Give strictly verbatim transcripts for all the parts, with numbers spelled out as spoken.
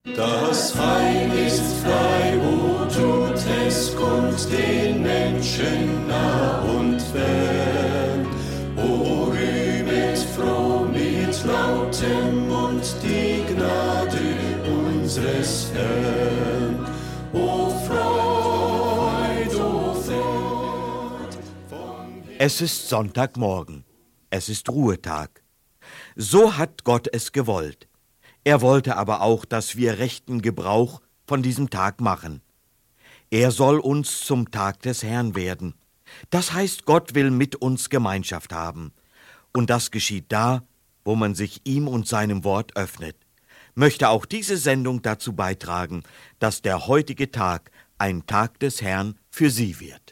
Das Heil ist frei, o tut es, kommt den Menschen nah und fern. O rühmet froh mit lautem Mund die Gnade unseres Herrn. O Freud, o Freud. Es ist Sonntagmorgen. Es ist Ruhetag. So hat Gott es gewollt. Er wollte aber auch, dass wir rechten Gebrauch von diesem Tag machen. Er soll uns zum Tag des Herrn werden. Das heißt, Gott will mit uns Gemeinschaft haben. Und das geschieht da, wo man sich ihm und seinem Wort öffnet. Möchte auch diese Sendung dazu beitragen, dass der heutige Tag ein Tag des Herrn für Sie wird.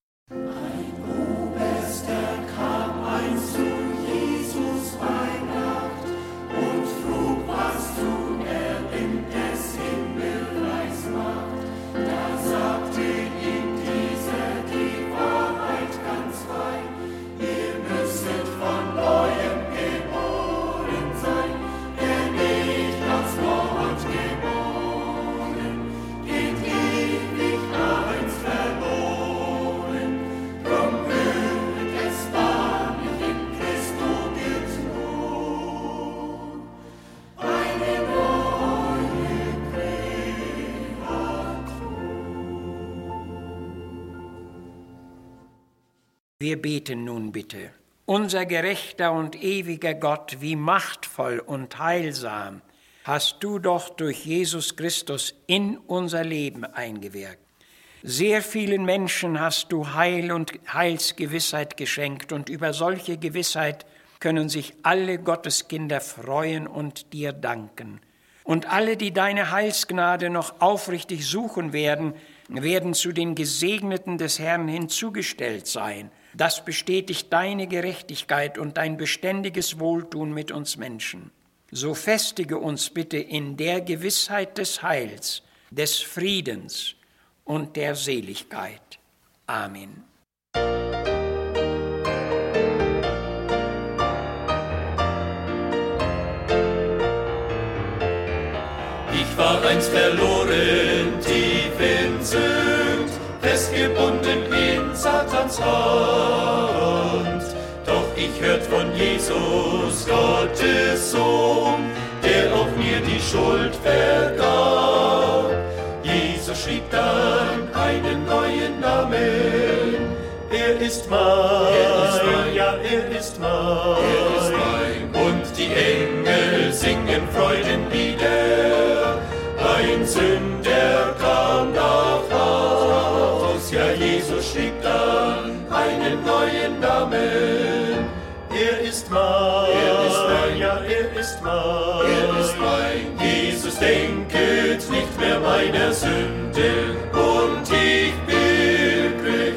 Wir beten nun bitte. Unser gerechter und ewiger Gott, wie machtvoll und heilsam hast du doch durch Jesus Christus in unser Leben eingewirkt. Sehr vielen Menschen hast du Heil und Heilsgewissheit geschenkt, und über solche Gewissheit können sich alle Gotteskinder freuen und dir danken. Und alle, die deine Heilsgnade noch aufrichtig suchen werden, werden zu den Gesegneten des Herrn hinzugestellt sein. Das bestätigt deine Gerechtigkeit und dein beständiges Wohltun mit uns Menschen. So festige uns bitte in der Gewissheit des Heils, des Friedens und der Seligkeit. Amen. Ich war einst verloren, tief in Sünd, festgebunden in Satans Hand. Doch ich hört von Jesus, Gottes Sohn, der auch mir die Schuld vergab. Jesus schrieb dann einen neuen Namen. Er ist mein, er ist mein, ja, er ist mein, er ist mein. Und die Engel singen Freudenlieder. Ein Sünder kam nach Haus, ja, Jesus schrieb dann einen neuen Namen. Er ist mein, er ist mein, ja, er ist mein, er ist mein. Jesus denket nicht mehr meiner Sünde, und ich pilgere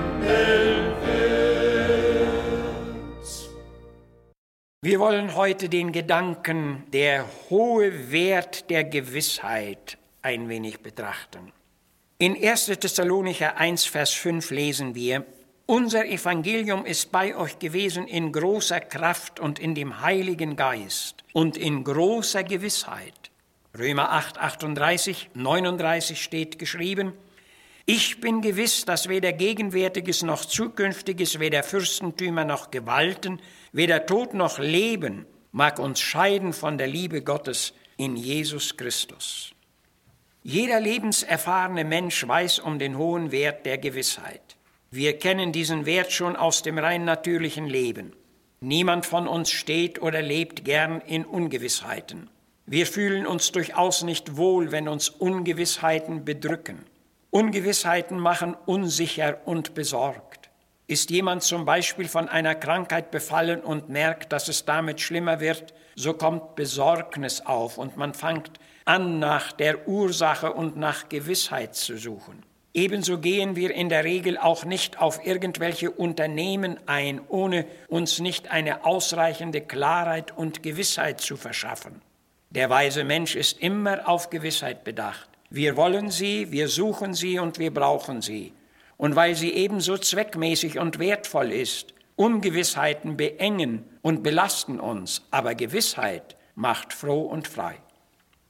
himmelwärts. Wir wollen heute den Gedanken, der hohe Wert der Gewissheit, ein wenig betrachten. In erster Thessalonicher eins, Vers fünf lesen wir: Unser Evangelium ist bei euch gewesen in großer Kraft und in dem Heiligen Geist und in großer Gewissheit. Römer acht, achtunddreißig, neununddreißig steht geschrieben: Ich bin gewiss, dass weder Gegenwärtiges noch Zukünftiges, weder Fürstentümer noch Gewalten, weder Tod noch Leben mag uns scheiden von der Liebe Gottes in Jesus Christus. Jeder lebenserfahrene Mensch weiß um den hohen Wert der Gewissheit. Wir kennen diesen Wert schon aus dem rein natürlichen Leben. Niemand von uns steht oder lebt gern in Ungewissheiten. Wir fühlen uns durchaus nicht wohl, wenn uns Ungewissheiten bedrücken. Ungewissheiten machen unsicher und besorgt. Ist jemand zum Beispiel von einer Krankheit befallen und merkt, dass es damit schlimmer wird, so kommt Besorgnis auf und man fängt an, nach der Ursache und nach Gewissheit zu suchen. Ebenso gehen wir in der Regel auch nicht auf irgendwelche Unternehmen ein, ohne uns nicht eine ausreichende Klarheit und Gewissheit zu verschaffen. Der weise Mensch ist immer auf Gewissheit bedacht. Wir wollen sie, wir suchen sie und wir brauchen sie. Und weil sie ebenso zweckmäßig und wertvoll ist, Ungewissheiten beengen und belasten uns, aber Gewissheit macht froh und frei.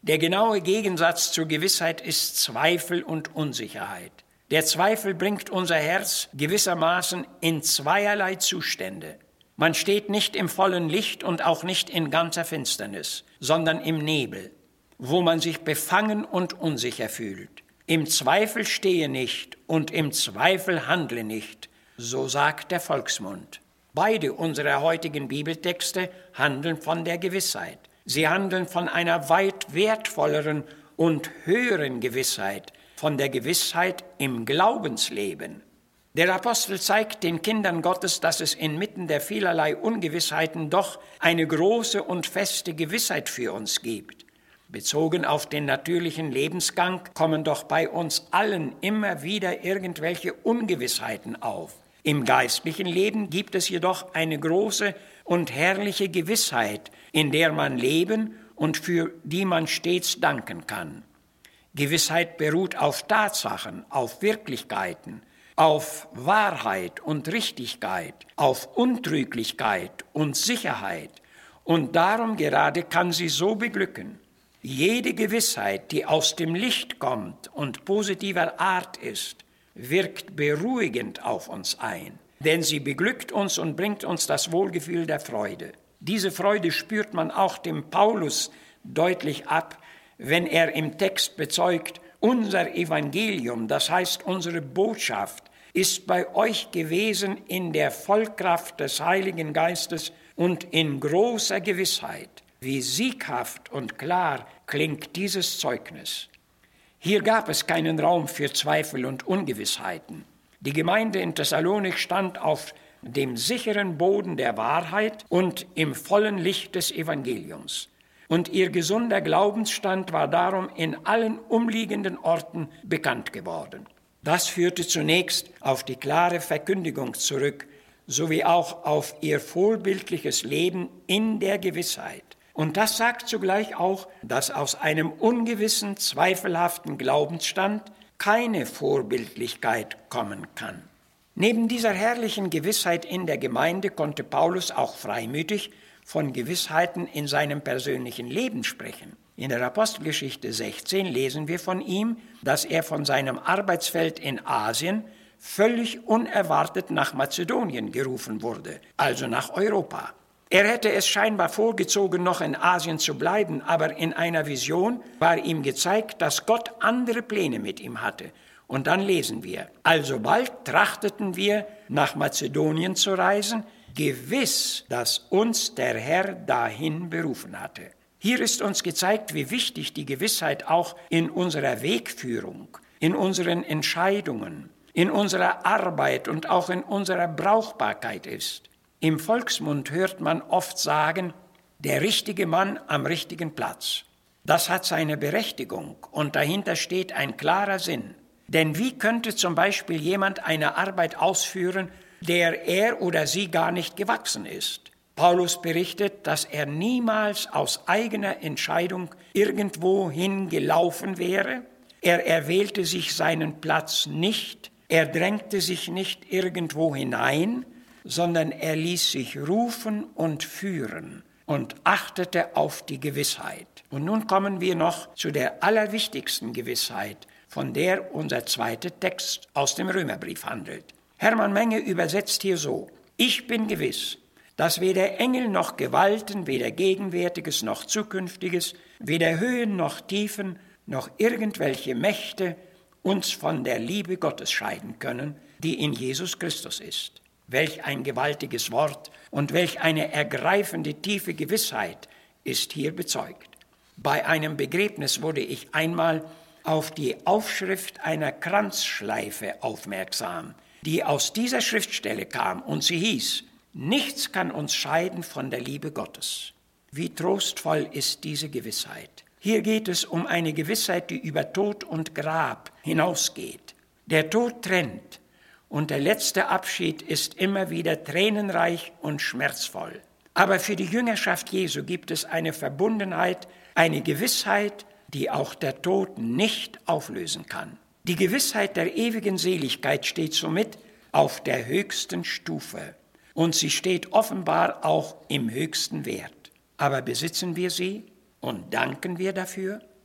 Der genaue Gegensatz zur Gewissheit ist Zweifel und Unsicherheit. Der Zweifel bringt unser Herz gewissermaßen in zweierlei Zustände. Man steht nicht im vollen Licht und auch nicht in ganzer Finsternis, sondern im Nebel, wo man sich befangen und unsicher fühlt. Im Zweifel stehe nicht und im Zweifel handle nicht, so sagt der Volksmund. Beide unserer heutigen Bibeltexte handeln von der Gewissheit. Sie handeln von einer weit wertvolleren und höheren Gewissheit, von der Gewissheit im Glaubensleben. Der Apostel zeigt den Kindern Gottes, dass es inmitten der vielerlei Ungewissheiten doch eine große und feste Gewissheit für uns gibt. Bezogen auf den natürlichen Lebensgang kommen doch bei uns allen immer wieder irgendwelche Ungewissheiten auf. Im geistlichen Leben gibt es jedoch eine große und herrliche Gewissheit, in der man leben und für die man stets danken kann. Gewissheit beruht auf Tatsachen, auf Wirklichkeiten, auf Wahrheit und Richtigkeit, auf Untrüglichkeit und Sicherheit. Und darum gerade kann sie so beglücken. Jede Gewissheit, die aus dem Licht kommt und positiver Art ist, wirkt beruhigend auf uns ein, denn sie beglückt uns und bringt uns das Wohlgefühl der Freude. Diese Freude spürt man auch dem Paulus deutlich ab, wenn er im Text bezeugt, unser Evangelium, das heißt unsere Botschaft, ist bei euch gewesen in der Vollkraft des Heiligen Geistes und in großer Gewissheit. Wie sieghaft und klar klingt dieses Zeugnis. Hier gab es keinen Raum für Zweifel und Ungewissheiten. Die Gemeinde in Thessalonik stand auf dem sicheren Boden der Wahrheit und im vollen Licht des Evangeliums. Und ihr gesunder Glaubensstand war darum in allen umliegenden Orten bekannt geworden. Das führte zunächst auf die klare Verkündigung zurück, sowie auch auf ihr vorbildliches Leben in der Gewissheit. Und das sagt zugleich auch, dass aus einem ungewissen, zweifelhaften Glaubensstand keine Vorbildlichkeit kommen kann. Neben dieser herrlichen Gewissheit in der Gemeinde konnte Paulus auch freimütig von Gewissheiten in seinem persönlichen Leben sprechen. In der Apostelgeschichte sechzehn lesen wir von ihm, dass er von seinem Arbeitsfeld in Asien völlig unerwartet nach Mazedonien gerufen wurde, also nach Europa. Er hätte es scheinbar vorgezogen, noch in Asien zu bleiben, aber in einer Vision war ihm gezeigt, dass Gott andere Pläne mit ihm hatte. Und dann lesen wir, alsobald trachteten wir, nach Mazedonien zu reisen, gewiss, dass uns der Herr dahin berufen hatte. Hier ist uns gezeigt, wie wichtig die Gewissheit auch in unserer Wegführung, in unseren Entscheidungen, in unserer Arbeit und auch in unserer Brauchbarkeit ist. Im Volksmund hört man oft sagen, der richtige Mann am richtigen Platz. Das hat seine Berechtigung und dahinter steht ein klarer Sinn. Denn wie könnte zum Beispiel jemand eine Arbeit ausführen, der er oder sie gar nicht gewachsen ist? Paulus berichtet, dass er niemals aus eigener Entscheidung irgendwohin gelaufen wäre. Er erwählte sich seinen Platz nicht, er drängte sich nicht irgendwo hinein, sondern er ließ sich rufen und führen und achtete auf die Gewissheit. Und nun kommen wir noch zu der allerwichtigsten Gewissheit, von der unser zweiter Text aus dem Römerbrief handelt. Hermann Menge übersetzt hier so: Ich bin gewiss, dass weder Engel noch Gewalten, weder Gegenwärtiges noch Zukünftiges, weder Höhen noch Tiefen, noch irgendwelche Mächte uns von der Liebe Gottes scheiden können, die in Jesus Christus ist. Welch ein gewaltiges Wort und welch eine ergreifende tiefe Gewissheit ist hier bezeugt. Bei einem Begräbnis wurde ich einmal auf die Aufschrift einer Kranzschleife aufmerksam, die aus dieser Schriftstelle kam, und sie hieß: Nichts kann uns scheiden von der Liebe Gottes. Wie trostvoll ist diese Gewissheit. Hier geht es um eine Gewissheit, die über Tod und Grab hinausgeht. Der Tod trennt, und der letzte Abschied ist immer wieder tränenreich und schmerzvoll. Aber für die Jüngerschaft Jesu gibt es eine Verbundenheit, eine Gewissheit, die auch der Tod nicht auflösen kann. Die Gewissheit der ewigen Seligkeit steht somit auf der höchsten Stufe, und sie steht offenbar auch im höchsten Wert. Aber besitzen wir sie und danken wir dafür?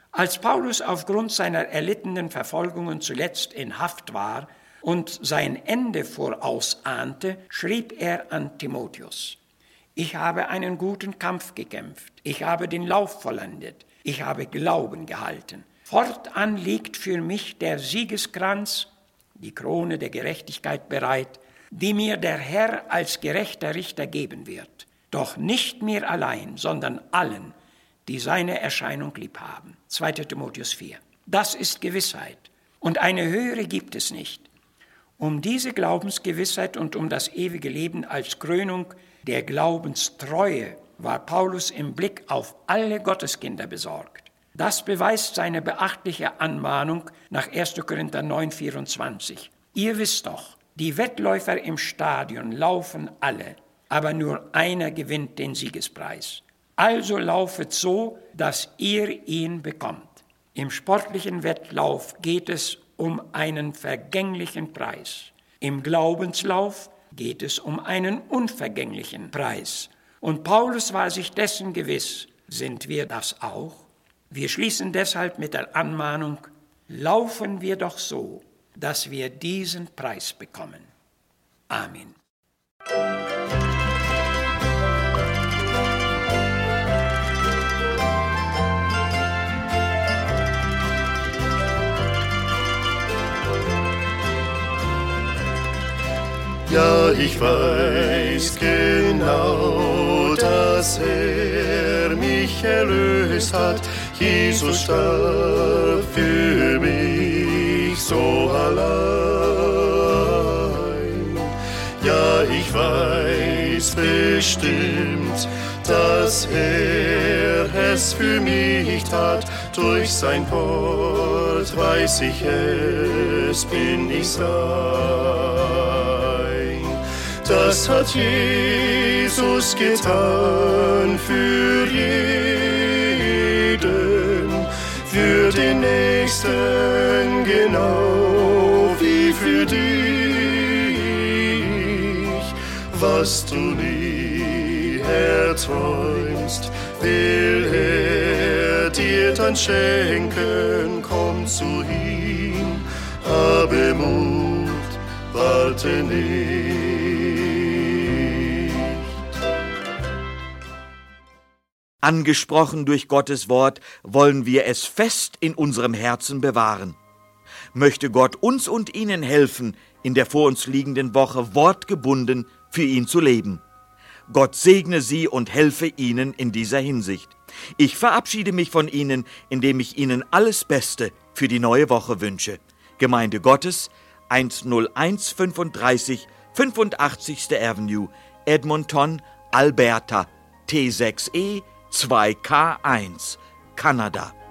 Als Paulus aufgrund seiner erlittenen Verfolgungen zuletzt in Haft war und sein Ende vorausahnte, schrieb er an Timotheus: Ich habe einen guten Kampf gekämpft, ich habe den Lauf vollendet, ich habe Glauben gehalten. Fortan liegt für mich der Siegeskranz, die Krone der Gerechtigkeit bereit, die mir der Herr als gerechter Richter geben wird. Doch nicht mir allein, sondern allen, die seine Erscheinung lieb haben. zweiter Timotheus vier. Das ist Gewissheit, und eine höhere gibt es nicht. Um diese Glaubensgewissheit und um das ewige Leben als Krönung der Glaubenstreue war Paulus im Blick auf alle Gotteskinder besorgt. Das beweist seine beachtliche Anmahnung nach erster Korinther neun, vierundzwanzig. Ihr wisst doch, die Wettläufer im Stadion laufen alle, aber nur einer gewinnt den Siegespreis. Also laufet so, dass ihr ihn bekommt. Im sportlichen Wettlauf geht es um einen vergänglichen Preis. Im Glaubenslauf geht es um einen unvergänglichen Preis. Und Paulus war sich dessen gewiss. Sind wir das auch? Wir schließen deshalb mit der Anmahnung: Laufen wir doch so, dass wir diesen Preis bekommen. Amen. Ja, ich weiß genau, dass er mich erlöst hat. Jesus starb für mich so allein. Ja, ich weiß bestimmt, dass er es für mich tat. Durch sein Wort weiß ich es, bin ich sein. Das hat Jesus getan für jeden, für den Nächsten genau wie für dich. Was du nie erträumst, will er dir dann schenken. Komm zu ihm, habe Mut, warte nicht. Angesprochen durch Gottes Wort wollen wir es fest in unserem Herzen bewahren. Möchte Gott uns und Ihnen helfen, in der vor uns liegenden Woche wortgebunden für ihn zu leben. Gott segne Sie und helfe Ihnen in dieser Hinsicht. Ich verabschiede mich von Ihnen, indem ich Ihnen alles Beste für die neue Woche wünsche. Gemeinde Gottes, hunderteins fünfunddreißig fünfundachtzigste Avenue, Edmonton, Alberta, T sechs E zwei K eins, Kanada.